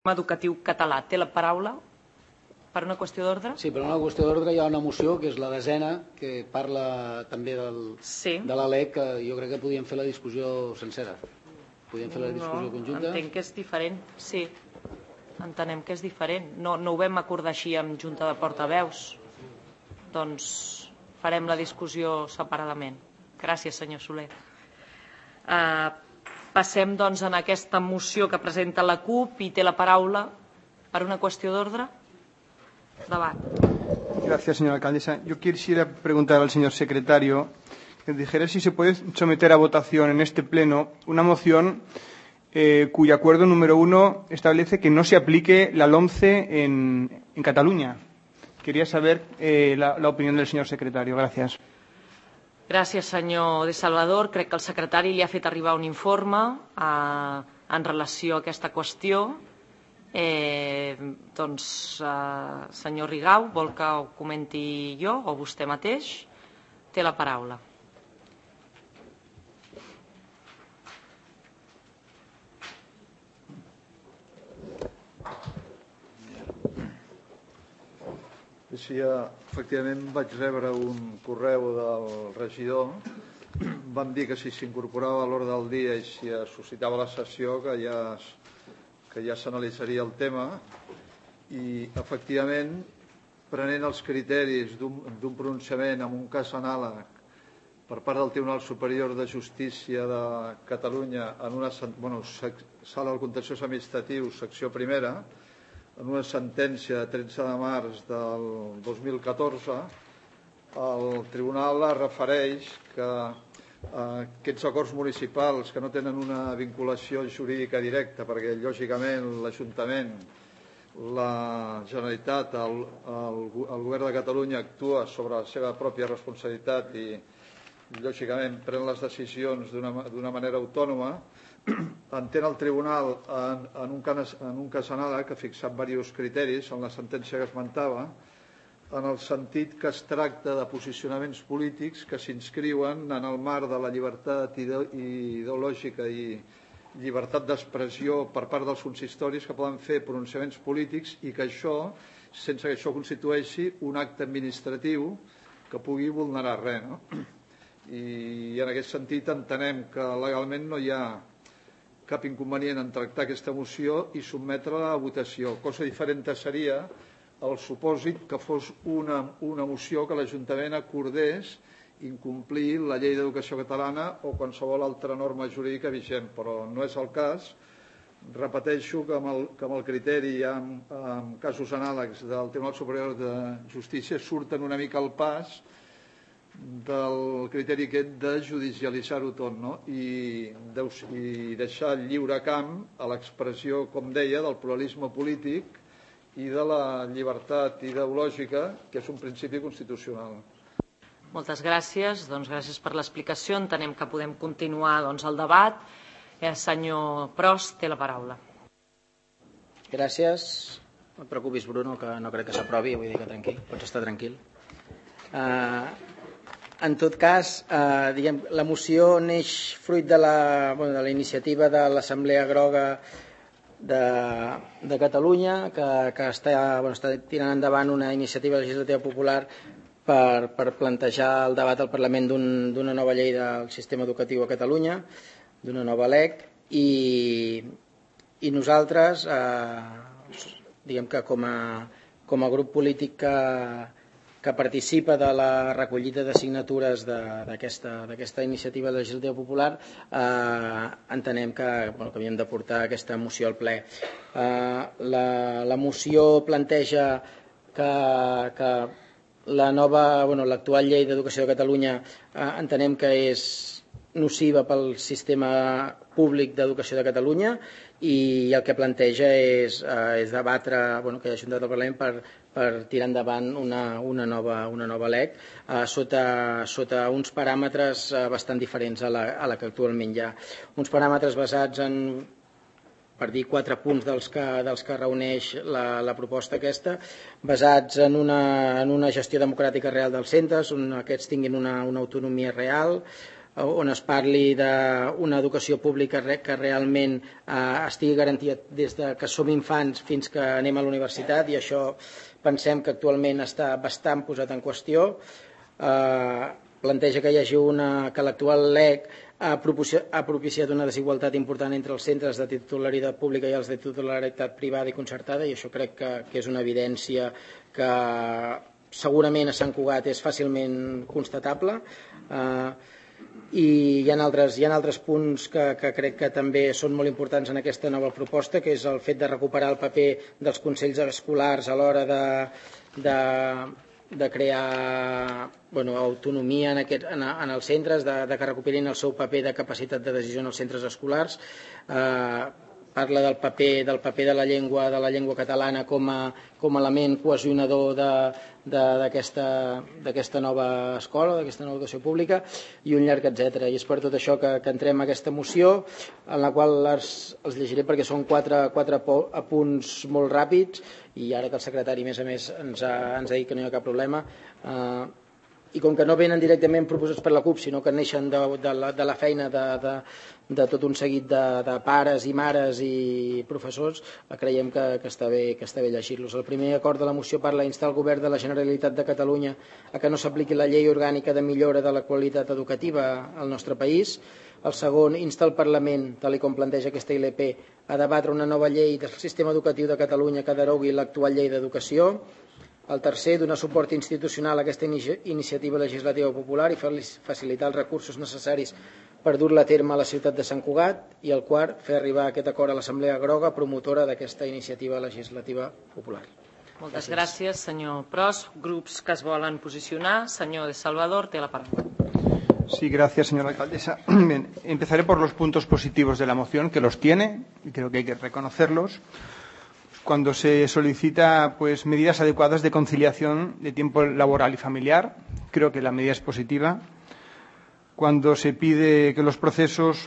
educatiu català. Té la paraula per una qüestió d'ordre? Sí, per una qüestió d'ordre hi ha una moció, que és la 10ª, que parla també de la LEC, que jo crec que podíem fer la discussió sencera. Podíem fer la discussió conjunta. Entenc que és diferent, sí. Entenem que és diferent. No ho vam acordar així amb Junta de Portaveus. Doncs farem la discussió separadament. Gràcies, senyor Soler. Passem, doncs, en aquesta moció que presenta la CUP i té la paraula per una qüestió d'ordre. Debat. Gracias, señora alcaldesa. Yo quisiera preguntar al señor secretario que dijera si se puede someter a votación en este pleno una moción cuyo acuerdo número 1 establece que no se aplique la LOMCE en Cataluña. Quería saber la opinión del señor secretario. Gracias. Gràcies, senyor De Salvador. Crec que el secretari li ha fet arribar un informe en relació a aquesta qüestió. Doncs, senyor Rigau, vol que ho comenti jo o vostè mateix? Té la paraula. Sí, efectivament vaig rebre un correu del regidor. Vam dir que si s'incorporava a l'ordre del dia i si es suscitava la sessió que ja s'analitzaria el tema, i efectivament, prenent els criteris d'un pronunciament en un cas anàleg per part del Tribunal Superior de Justícia de Catalunya en una sala del contenciós administratiu, secció primera, en una sentència de 13 de març del 2014, el tribunal refereix que aquests acords municipals que no tenen una vinculació jurídica directa, perquè lògicament l'Ajuntament, la Generalitat, el Govern de Catalunya actua sobre la seva pròpia responsabilitat i lògicament pren les decisions d'una manera autònoma, entén el tribunal en un cas anàleg que ha fixat diversos criteris en la sentència que esmentava, en el sentit que es tracta de posicionaments polítics que s'inscriuen en el marc de la llibertat ideològica i llibertat d'expressió per part dels consistoris, que poden fer pronunciaments polítics i que això, sense que això constitueixi un acte administratiu que pugui vulnerar res, no? I en aquest sentit entenem que legalment no hi ha cap inconvenient en tractar aquesta moció i sotmetre-la a votació. Cosa diferent seria el supòsit que fos una moció que l'Ajuntament acordés incomplir la llei d'educació catalana o qualsevol altra norma jurídica vigent, però no és el cas. Repeteixo que amb el criteri en casos anàlegs del Tribunal Superior de Justícia surten una mica al pas del criteri aquest de judicialitzar-ho tot, no? I deixar lliure camp a l'expressió, com deia, del pluralisme polític i de la llibertat ideològica, que és un principi constitucional. Moltes gràcies. Doncs gràcies per l'explicació. Entenem que podem continuar el debat. Senyor Prost, té la paraula. Gràcies. No et preocupis, Bruno, que no crec que s'aprovi, vull dir que tranquil, pots estar tranquil. En tot cas, la moció neix fruit de la iniciativa de l'Assemblea Groga de Catalunya, que està tirant endavant una iniciativa legislativa popular per plantejar el debat al Parlament d'una nova llei del sistema educatiu a Catalunya, d'una nova LEC, i nosaltres, diguem que com a grup polític que participa de la recollida de signatures d'aquesta iniciativa legislativa popular, entenem que havíem de portar aquesta moció al ple. La moció planteja que l'actual llei d'educació de Catalunya entenem que és nociva pel sistema públic d'educació de Catalunya i el que planteja és debatre, que hi hagi un debat al Parlament per tirar endavant una nova LEC sota uns paràmetres bastant diferents a la que actualment hi ha. Uns paràmetres basats en, per dir 4 punts dels que reuneix la proposta aquesta, basats en una gestió democràtica real dels centres, on aquests tinguin una autonomia real, on es parli d'una educació pública que realment estigui garantida des de que som infants fins que anem a la universitat, i això pensem que actualment està bastant posat en qüestió. Planteja que hi hagi que l'actual LEC ha propiciat una desigualtat important entre els centres de titularitat pública i els de titularitat privada i concertada, i això crec que és una evidència que segurament a Sant Cugat és fàcilment constatable. I hi ha altres punts que crec que també són molt importants en aquesta nova proposta, que és el fet de recuperar el paper dels consells escolars a l'hora de crear autonomia en els centres, de que recuperin el seu paper de capacitat de decisió en els centres escolars. Parla del paper de la llengua catalana com a element cohesionador d'aquesta nova escola, d'aquesta nova educació pública, i un llarg etcètera. I és per tot això que entrem a aquesta moció, en la qual els llegiré perquè són quatre apunts molt ràpids, i ara que el secretari, a més, ens ha dit que no hi ha cap problema, i com que no venen directament proposats per la CUP, sinó que neixen de la feina de tot un seguit de pares i mares i professors, creiem que està bé llegir-los. El primer acord de la moció parla d'instar el Govern de la Generalitat de Catalunya a que no s'apliqui la Llei Orgànica de Millora de la Qualitat Educativa al nostre país. El segon, insta el Parlament, tal com planteja aquesta ILP, a debatre una nova llei del sistema educatiu de Catalunya que derogui l'actual llei d'educació. El tercer, donar suport institucional a aquesta iniciativa legislativa popular i facilitar els recursos necessaris per dur-la a terme a la ciutat de Sant Cugat. I el quart, fer arribar aquest acord a l'Assemblea Groga, promotora d'aquesta iniciativa legislativa popular. Moltes gràcies, senyor Pros. Grups que es volen posicionar. Senyor de Salvador, té la paraula. Sí, gracias, señora alcaldesa. Bien, empezaré por los puntos positivos de la moción, que los tiene, y creo que hay que reconocerlos. Cuando se solicita medidas adecuadas de conciliación de tiempo laboral y familiar, creo que la medida es positiva. Cuando se pide que los procesos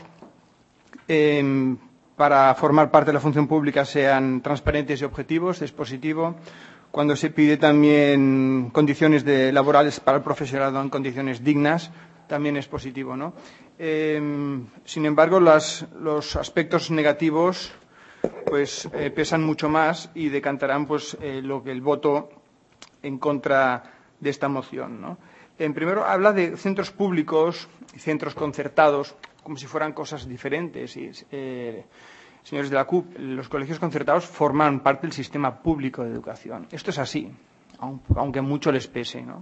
para formar parte de la función pública sean transparentes y objetivos, es positivo. Cuando se pide también condiciones laborales para el profesorado en condiciones dignas, también es positivo, ¿no? Sin embargo, los aspectos negativos pesan mucho más y decantarán el voto en contra de esta moción, ¿no? Primero, habla de centros públicos y centros concertados como si fueran cosas diferentes. Y, señores de la CUP, los colegios concertados forman parte del sistema público de educación. Esto es así, aunque mucho les pese, ¿no?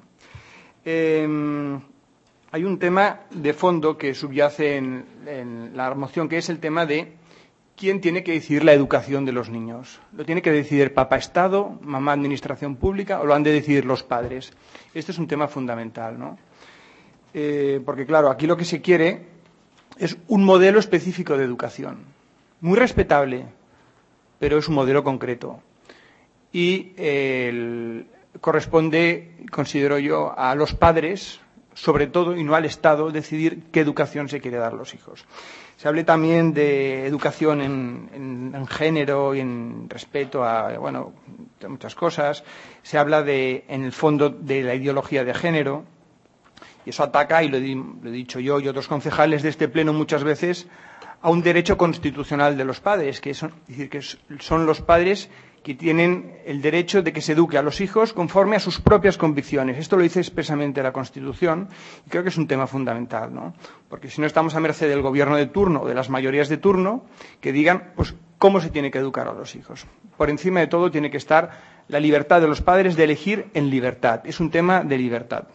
Hay un tema de fondo que subyace en la moción, que es el tema de ¿quién tiene que decidir la educación de los niños? ¿Lo tiene que decidir papá Estado, mamá Administración Pública, o lo han de decidir los padres? Este es un tema fundamental, ¿no? Porque, claro, aquí lo que se quiere es un modelo específico de educación, muy respetable, pero es un modelo concreto. Y corresponde, considero yo, a los padres, sobre todo, y no al Estado, decidir qué educación se quiere dar a los hijos. Se habla también de educación en género y en respeto a, de muchas cosas. Se habla en el fondo, de la ideología de género. Y eso ataca, y lo he dicho yo y otros concejales de este pleno muchas veces, a un derecho constitucional de los padres, que son los padres que tienen el derecho de que se eduque a los hijos conforme a sus propias convicciones. Esto lo dice expresamente la Constitución y creo que es un tema fundamental, ¿no? Porque si no estamos a merced del gobierno de turno o de las mayorías de turno que digan cómo se tiene que educar a los hijos. Por encima de todo tiene que estar la libertad de los padres de elegir en libertad. Es un tema de libertad.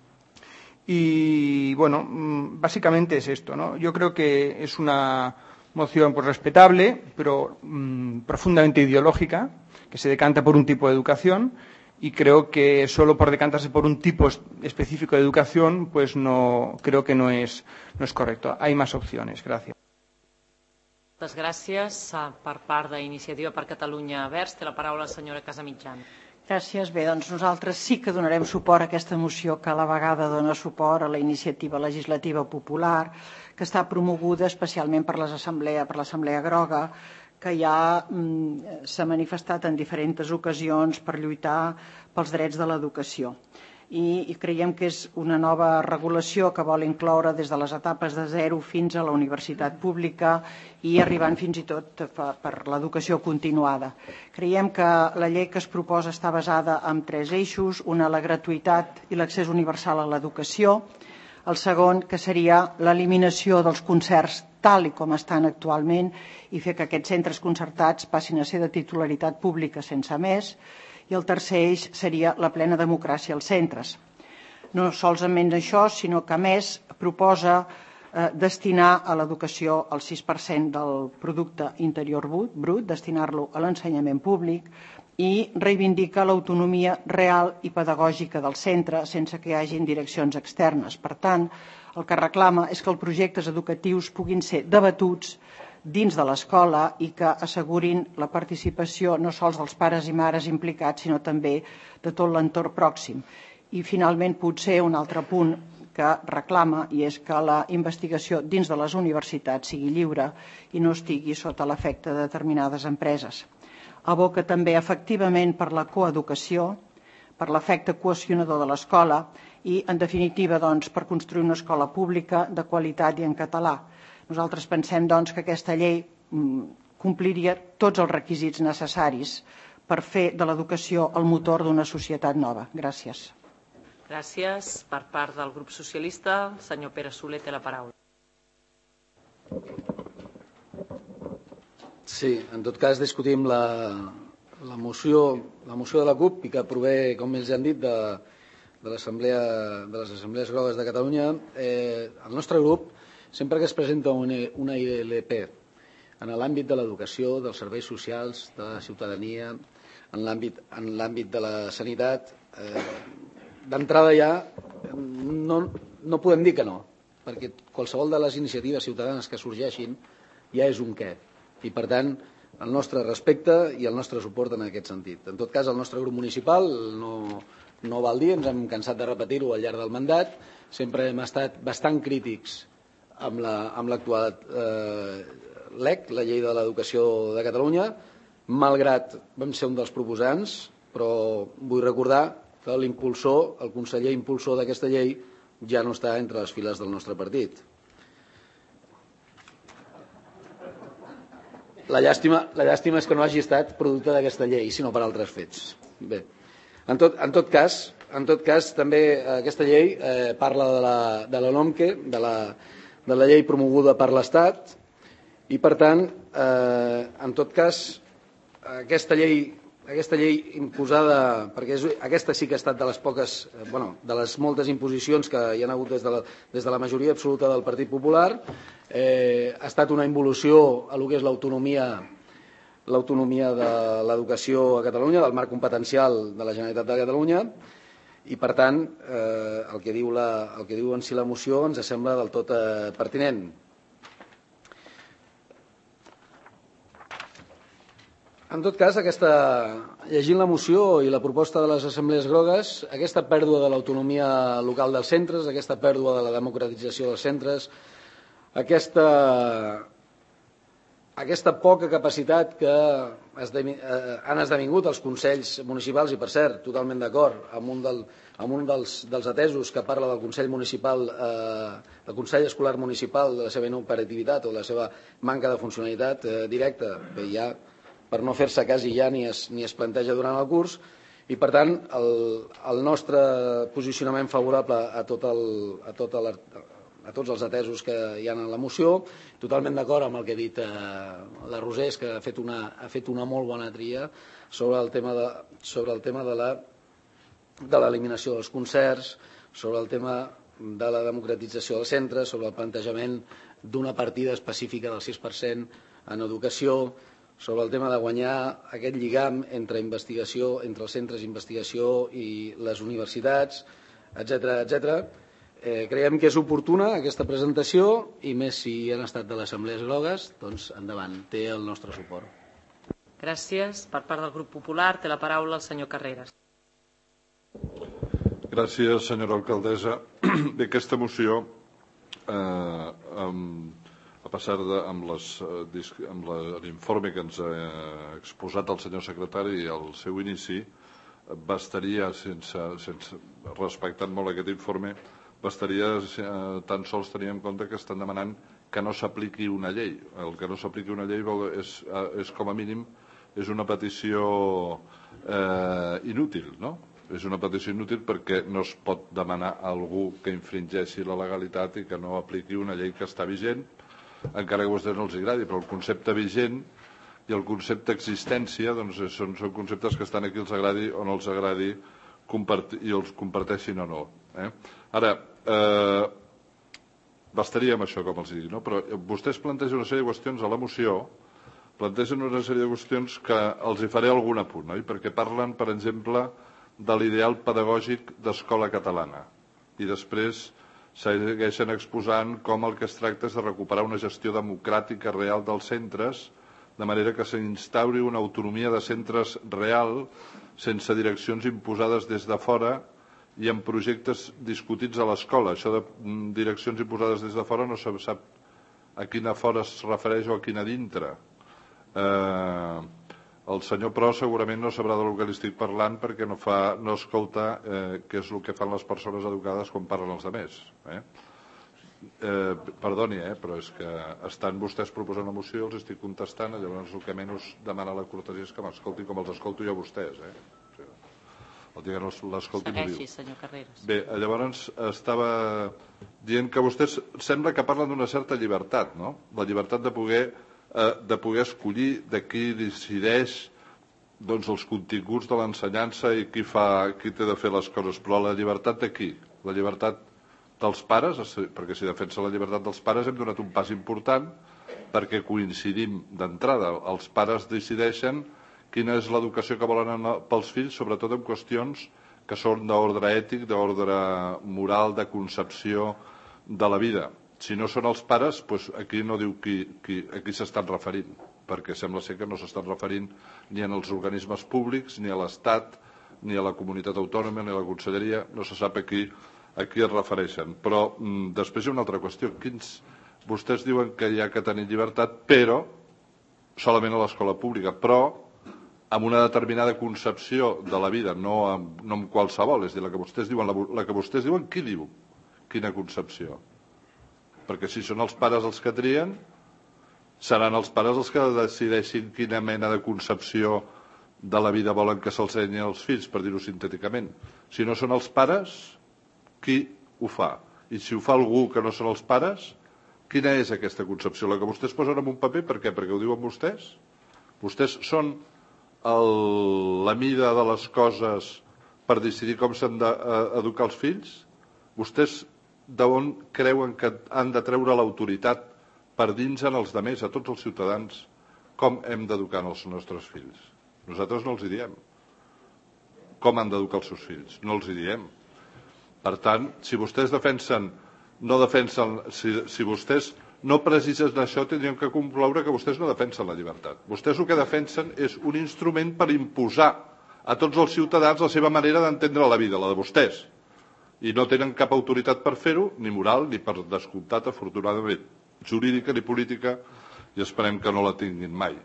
Y básicamente es esto, ¿no? Yo creo que es una moción respetable, pero profundamente ideológica, que se decanta por un tipo de educación, y creo que solo por decantarse por un tipo específico de educación, creo que no es correcto. Hay más opciones. Gracias. Moltes gràcies. Per part d'Iniciativa per Catalunya Verds, té la paraula la senyora Casamitjana. Gràcies. Bé, doncs nosaltres sí que donarem suport a aquesta moció, que a la vegada dona suport a la iniciativa legislativa popular, que està promoguda especialment per l'Assemblea Groga, que ja s'ha manifestat en diferents ocasions per lluitar pels drets de l'educació. i creiem que és una nova regulació que vol incloure des de les etapes de 0 fins a la universitat pública i arribant fins i tot per l'educació continuada. Creiem que la llei que es proposa està basada en 3 eixos, una, la gratuïtat i l'accés universal a l'educació, el segon, que seria l'eliminació dels concerts tal com estan actualment i fer que aquests centres concertats passin a ser de titularitat pública sense més, i el tercer eix seria la plena democràcia als centres. No solament això, sinó que a més proposa destinar a l'educació el 6% del producte interior brut, destinar-lo a l'ensenyament públic i reivindica l'autonomia real i pedagògica del centre sense que hi hagin direccions externes. Per tant, el que reclama és que els projectes educatius puguin ser debatuts dins de l'escola i que assegurin la participació no sols dels pares i mares implicats, sinó també de tot l'entorn pròxim. I finalment, potser un altre punt que reclama i és que la investigació dins de les universitats sigui lliure i no estigui sota l'efecte de determinades empreses. Aboca també efectivament per la coeducació, per l'efecte cohesionador de l'escola i, en definitiva, per construir una escola pública de qualitat i en català. Nosaltres pensem que aquesta llei compliria tots els requisits necessaris per fer de l'educació el motor d'una societat nova. Gràcies. Gràcies. Per part del grup socialista, el senyor Pere Soler té la paraula. Sí, en tot cas discutim la moció de la CUP i que prové, com ells han dit, de les Assemblees Grogues de Catalunya. El nostre grup, sempre que es presenta una ILP en l'àmbit de l'educació, dels serveis socials, de la ciutadania, en l'àmbit de la sanitat, d'entrada ja no podem dir que no, perquè qualsevol de les iniciatives ciutadanes que sorgeixin ja és un què. I, per tant, el nostre respecte i el nostre suport en aquest sentit. En tot cas, el nostre grup municipal no val dir, ens hem cansat de repetir-ho al llarg del mandat, sempre hem estat bastant crítics amb l'actual LEC, la Llei de l'Educació de Catalunya, malgrat vam ser un dels proposants, però vull recordar que l'impulsor, el conseller impulsor d'aquesta llei, ja no està entre les files del nostre partit. La llàstima és que no hagi estat producte d'aquesta llei, sinó per altres fets. Bé, en tot cas, també aquesta llei parla de la LOMQE, de la llei promoguda per l'Estat, i per tant, en tot cas, aquesta llei imposada, perquè aquesta sí que ha estat de les poques, de les moltes imposicions que hi ha hagut des de la majoria absoluta del Partit Popular, ha estat una involució a lo que és l'autonomia de l'educació a Catalunya, del marc competencial de la Generalitat de Catalunya, i per tant el que diu en si la moció ens sembla del tot pertinent. En tot cas, llegint la moció i la proposta de les Assemblees Grogues, aquesta pèrdua de l'autonomia local dels centres, aquesta pèrdua de la democratització dels centres, aquesta poca capacitat que han esdevingut els consells municipals, i per cert, totalment d'acord amb un dels atesos que parla del Consell Municipal, del Consell Escolar Municipal, de la seva inoperativitat o de la seva manca de funcionalitat directa, que ja per no fer-se quasi ja ni es planteja durant el curs, i per tant el nostre posicionament favorable a tots els atesos que hi ha en la moció, totalment d'acord amb el que ha dit la Rosés, que ha fet una molt bona tria sobre el tema de l'eliminació dels concerts, sobre el tema de la democratització dels centres, sobre el plantejament d'una partida específica del 6% en educació, sobre el tema de guanyar aquest lligam entre investigació, entre els centres d'investigació i les universitats, etc. Creiem que és oportuna aquesta presentació i més si han estat de les Assemblees Grogues, doncs endavant, té el nostre suport. Gràcies. Per part del grup popular té la paraula el senyor Carreras. Gràcies, senyora alcaldessa. Bé, aquesta moció, a passar amb l'informe que ens ha exposat el senyor secretari al seu inici, bastaria, respectant molt aquest informe, bastaria tan sols tenir en compte que estan demanant que no s'apliqui una llei. El que no s'apliqui una llei és com a mínim, és una petició inútil, no? És una petició inútil perquè no es pot demanar a algú que infringeixi la legalitat i que no apliqui una llei que està vigent, encara que a vostès no els agradi, però el concepte vigent i el concepte existència són conceptes que estan aquí, els agradi o no els agradi, i els comparteixin o no. Ara, bastaria amb això, com els dic, però vostès plantegen una sèrie de qüestions a la moció, plantegen una sèrie de qüestions que els hi faré algun apunt, perquè parlen, per exemple, de l'ideal pedagògic d'escola catalana i després segueixen exposant com el que es tracta és de recuperar una gestió democràtica real dels centres, de manera que s'instauri una autonomia de centres real sense direccions imposades des de fora i amb projectes discutits a l'escola. Això de direccions imposades des de fora no se sap a quina fora es refereix o a quina dintre. El senyor Pro segurament no sabrà del que li estic parlant perquè no escolta què és el que fan les persones educades quan parlen els altres. Perdoni, però és que estan vostès proposant una moció i els estic contestant, llavors el que menys demana la cortesia és que m'escoltin com els escolto jo a vostès. El dia que no l'escoltin ho diu. Segueixi, senyor Carreras. Bé, llavors estava dient que vostès sembla que parlen d'una certa llibertat, no? La llibertat de poder escollir de qui decideix els continguts de l'ensenyança i qui té de fer les coses, però la llibertat de qui? La llibertat dels pares, perquè si defensa la llibertat dels pares hem donat un pas important perquè coincidim d'entrada. Els pares decideixen quina és l'educació que volen pels fills, sobretot en qüestions que són d'ordre ètic, d'ordre moral, de concepció de la vida. Si no són els pares, aquí no diu a qui s'estan referint, perquè sembla ser que no s'estan referint ni als organismes públics, ni a l'Estat, ni a la comunitat autònoma, ni a la conselleria, no se sap a qui es refereixen. Però després hi ha una altra qüestió. Vostès diuen que hi ha que tenir llibertat, però solament a l'escola pública, però amb una determinada concepció de la vida, no amb qualsevol. És a dir, la que vostès diuen, qui diu? Quina concepció? Perquè si són els pares els que trien, seran els pares els que decideixin quina mena de concepció de la vida volen que se'ls ensenyi als fills, per dir-ho sintèticament. Si no són els pares, qui ho fa? I si ho fa algú que no són els pares, quina és aquesta concepció? La que vostès posen en un paper, per què? Perquè ho diuen vostès? Vostès són la mida de les coses per decidir com s'han d'educar els fills? Vostès d'on creuen que han de treure l'autoritat per dir-nos als altres, a tots els ciutadans, com hem d'educar els nostres fills? Nosaltres no els hi diem. Com han d'educar els seus fills? No els hi diem. Per tant, si vostès si vostès no precisen això, tindríem que concloure que vostès no defensen la llibertat. Vostès el que defensen és un instrument per imposar a tots els ciutadans la seva manera d'entendre la vida, la de vostès. I no tenen cap autoritat per fer-ho, ni moral, ni per descomptat, afortunadament, jurídica ni política, i esperem que no la tinguin mai.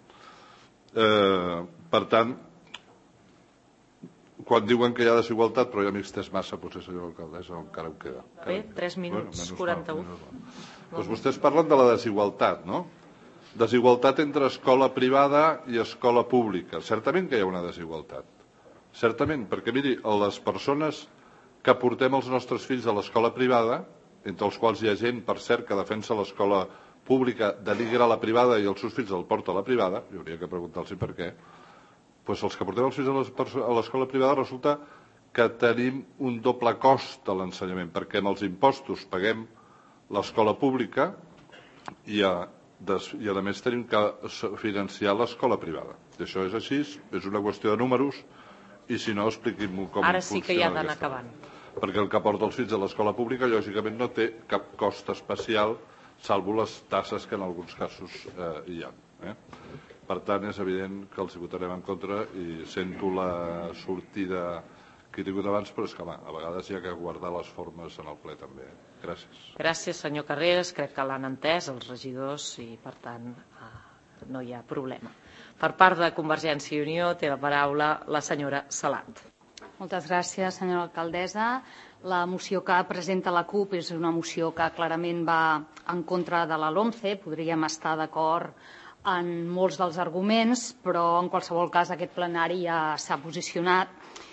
Per tant, quan diuen que hi ha desigualtat, però ja m'hi estès massa, potser, senyora alcaldessa, encara ho queda. Bé, 3 minuts 41. Doncs vostès parlen de la desigualtat, no? Desigualtat entre escola privada i escola pública. Certament que hi ha una desigualtat. Certament, perquè miri, les persones que portem els nostres fills a l'escola privada, entre els quals hi ha gent, per cert, que defensa l'escola pública, denigra la privada i els seus fills el porta a la privada, hi hauria que preguntar-los per què, doncs els que portem els fills a l'escola privada resulta que tenim un doble cost de l'ensenyament, perquè amb els impostos paguem l'escola pública i a més tenim que financiar l'escola privada. I això és així, és una qüestió de números, i si no, expliqui'm com funciona. Ara sí que ja han d'anar acabant. Perquè el que porta els fills a l'escola pública, lògicament, no té cap cost especial, salvo les tasses que en alguns casos hi ha. Per tant, és evident que els hi votarem en contra i sento la sortida que he tingut abans, però és que, a vegades hi ha que guardar les formes en el ple també. Gràcies. Gràcies, senyor Carreras. Crec que l'han entès els regidors i, per tant, no hi ha problema. Per part de Convergència i Unió té la paraula la senyora Salat. Moltes gràcies, senyora alcaldessa. La moció que presenta la CUP és una moció que clarament va en contra de la LOMCE. Podríem estar d'acord en molts dels arguments, però en qualsevol cas aquest plenari ja s'ha posicionat.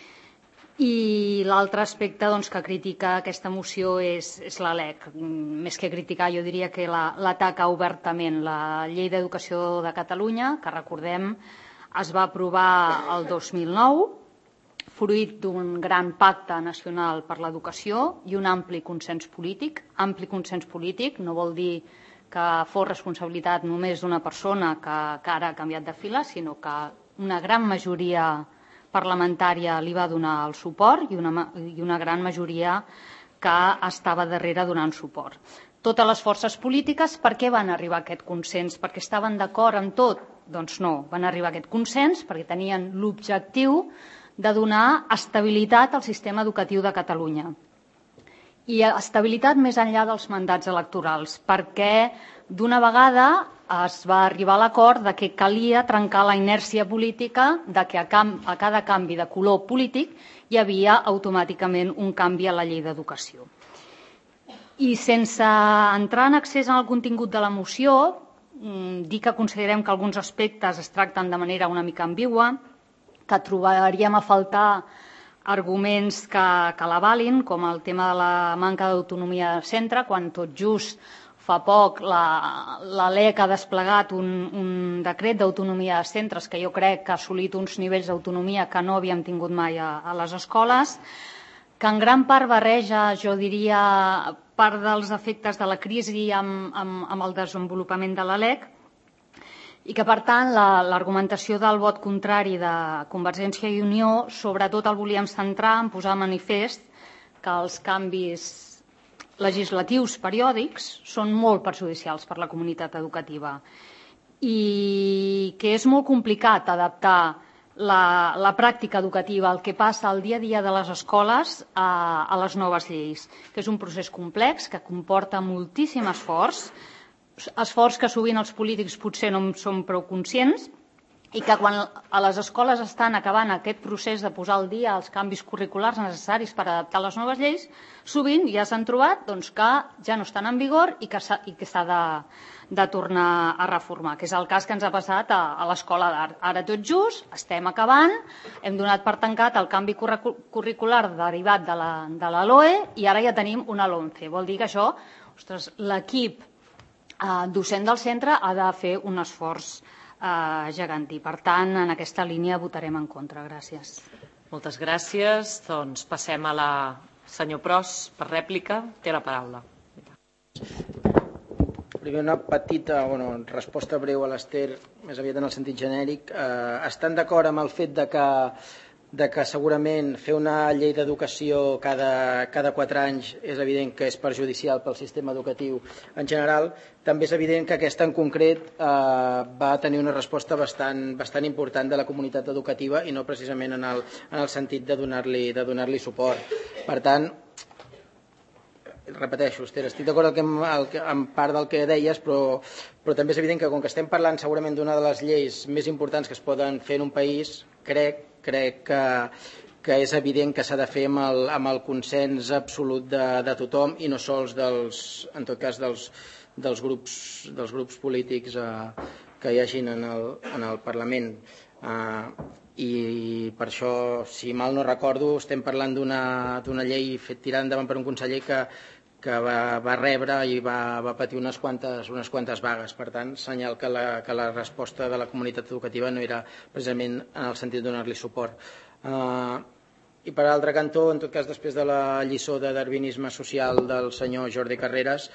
I l'altre aspecte que critica aquesta moció és la LEC. Més que criticar, jo diria que l'ataca obertament. La Llei d'Educació de Catalunya, que recordem, es va aprovar el 2009, fruit d'un gran pacte nacional per l'educació i un ampli consens polític. Ampli consens polític no vol dir que fos responsabilitat només d'una persona que ara ha canviat de fila, sinó que una gran majoria parlamentària li va donar el suport i una gran majoria que estava darrere donant suport. Totes les forces polítiques, per què van arribar a aquest consens? Perquè estaven d'acord en tot? Doncs no, van arribar a aquest consens perquè tenien l'objectiu de donar estabilitat al sistema educatiu de Catalunya. I estabilitat més enllà dels mandats electorals, perquè d'una vegada es va arribar a l'acord de que calia trencar la inèrcia política de que a cada canvi de color polític hi havia automàticament un canvi a la llei d'educació. I sense entrar en excés en el contingut de la moció, dir que considerem que alguns aspectes es tracten de manera una mica ambigua, que trobaríem a faltar arguments que l'avalin, com el tema de la manca d'autonomia de centre, quan tot just fa poc la LEC ha desplegat un decret d'autonomia de centres que jo crec que ha assolit uns nivells d'autonomia que no havíem tingut mai a les escoles, que en gran part barreja, jo diria, part dels efectes de la crisi amb el desenvolupament de la LEC, i que, per tant, l'argumentació del vot contrari de Convergència i Unió sobretot el volíem centrar en posar manifest que els canvis legislatius periòdics són molt perjudicials per la comunitat educativa i que és molt complicat adaptar la pràctica educativa, el que passa al dia a dia de les escoles a les noves lleis, que és un procés complex que comporta moltíssim esforç que sovint els polítics potser no en són prou conscients i que quan a les escoles estan acabant aquest procés de posar al dia els canvis curriculars necessaris per adaptar les noves lleis, sovint ja s'han trobat que ja no estan en vigor i que s'ha de tornar a reformar, que és el cas que ens ha passat a l'escola d'art. Ara tot just estem acabant, hem donat per tancat el canvi curricular derivat de la LOE i ara ja tenim una LOMCE. Vol dir que això, l'equip docent del centre ha de fer un esforç gegantí. Per tant, en aquesta línia votarem en contra. Gràcies. Moltes gràcies. Doncs passem a la senyor Pros per rèplica. Té la paraula. Primer una petita resposta breu a l'Ester, més aviat en el sentit genèric. Estan d'acord amb el fet de que segurament fer una llei d'educació cada 4 anys és evident que és perjudicial pel sistema educatiu en general. També és evident que aquesta en concret va tenir una resposta bastant important de la comunitat educativa i no precisament en el sentit de donar-li suport. Per tant, repeteixo, Esther, estic d'acord amb part del que deies, però també és evident que com que estem parlant segurament d'una de les lleis més importants que es poden fer en un país, crec que és evident que s'ha de fer amb el consens absolut de tothom i no sols en tot cas dels grups polítics que hi hagin en el Parlament. I per això, si mal no recordo, estem parlant d'una llei tirada endavant per un conseller que va rebre i va patir unes quantes vagues. Per tant, senyal que la resposta de la comunitat educativa no era precisament en el sentit de donar-li suport. I per altre cantó, en tot cas, després de la lliçó de darwinisme social del senyor Jordi Carreras,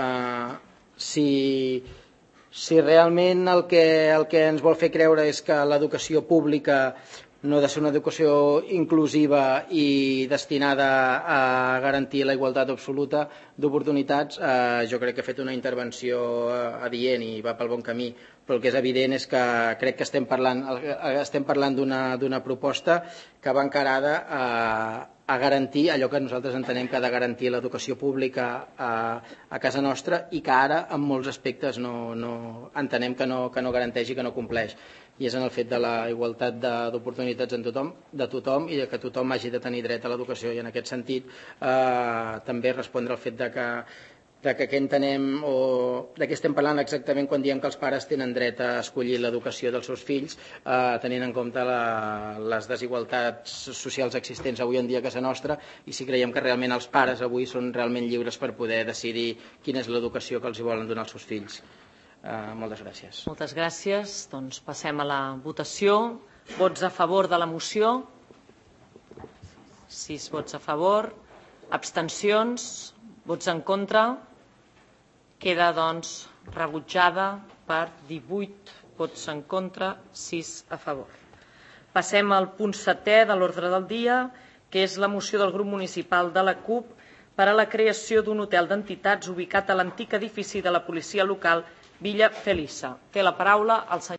si realment el que ens vol fer creure és que l'educació pública no ha de ser una educació inclusiva i destinada a garantir la igualtat absoluta d'oportunitats, jo crec que ha fet una intervenció adient i va pel bon camí, però el que és evident és que crec que estem parlant d'una proposta que va encarada a garantir allò que nosaltres entenem que ha de garantir l'educació pública a casa nostra i que ara en molts aspectes entenem que no garanteix i que no compleix. i és en el fet de la igualtat d'oportunitats de tothom i que tothom hagi de tenir dret a l'educació. I en aquest sentit també respondre al fet de què entenem o de què estem parlant exactament quan diem que els pares tenen dret a escollir l'educació dels seus fills, tenint en compte les desigualtats socials existents avui en dia a casa nostra, i si creiem que realment els pares avui són realment lliures per poder decidir quina és l'educació que els volen donar als seus fills. Moltes gràcies. Moltes gràcies. Doncs passem a la votació. Vots a favor de la moció? 6 vots a favor. Abstencions? Vots en contra? Queda, doncs, rebutjada per 18 vots en contra, 6 a favor. Passem al punt 7è de l'ordre del dia, que és la moció del grup municipal de la CUP per a la creació d'un hotel d'entitats ubicat a l'antic edifici de la policia local Villa Felisa. Té la paraula el senyor